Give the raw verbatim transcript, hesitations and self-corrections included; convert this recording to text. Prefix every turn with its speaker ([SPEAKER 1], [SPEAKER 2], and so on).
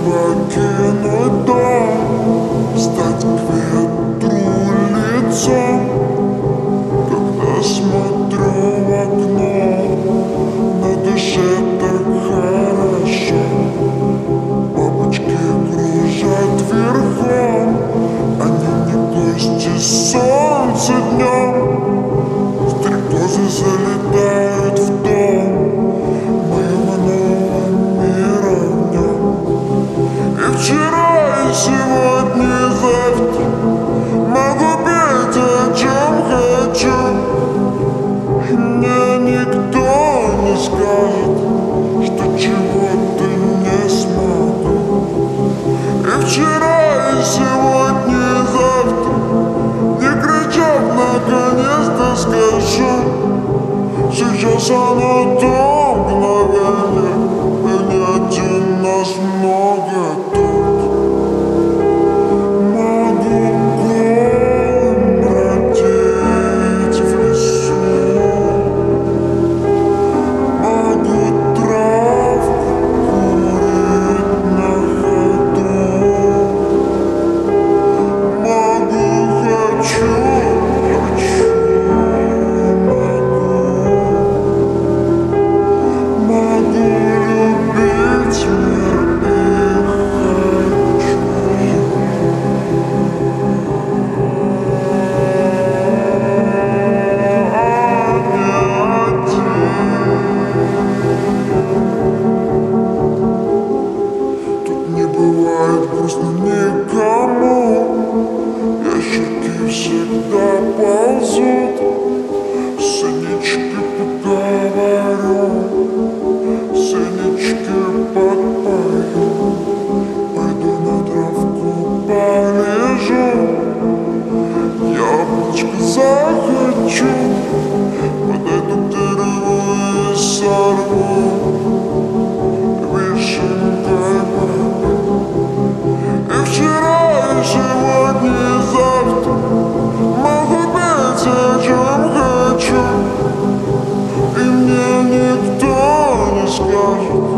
[SPEAKER 1] покинуть дом, стать к ветру лицом. Когда смотрю в окно, на душе так хорошо. Бабочки кружат верхом, они не гости солнца днем. Стрекозы залетают в дом моего нового мира в нем. И вчера, и сегодня, и завтра могу петь, о чем хочу. И мне никто не скажет, что чего-то не смогу. И вчера, и сегодня, и завтра, не кричав, наконец-то скажу. Сейчас оно то мгновение, и не один нас много тут. Могу голым бродить в лесу, могу травку курить на ходу, могу хочу, хочу, могу, могу любить мир и хочу. Тут не бывает грустно никому, ящерки всегда ползут, сынички поговорю, сынички подпою, пойду на травку полежу, яблочко захочу, подойду к дереву и сорву вишенкой попаду. И вчера, и сегодня, и завтра могу петь, о чем хочу. И мне никто не скажет,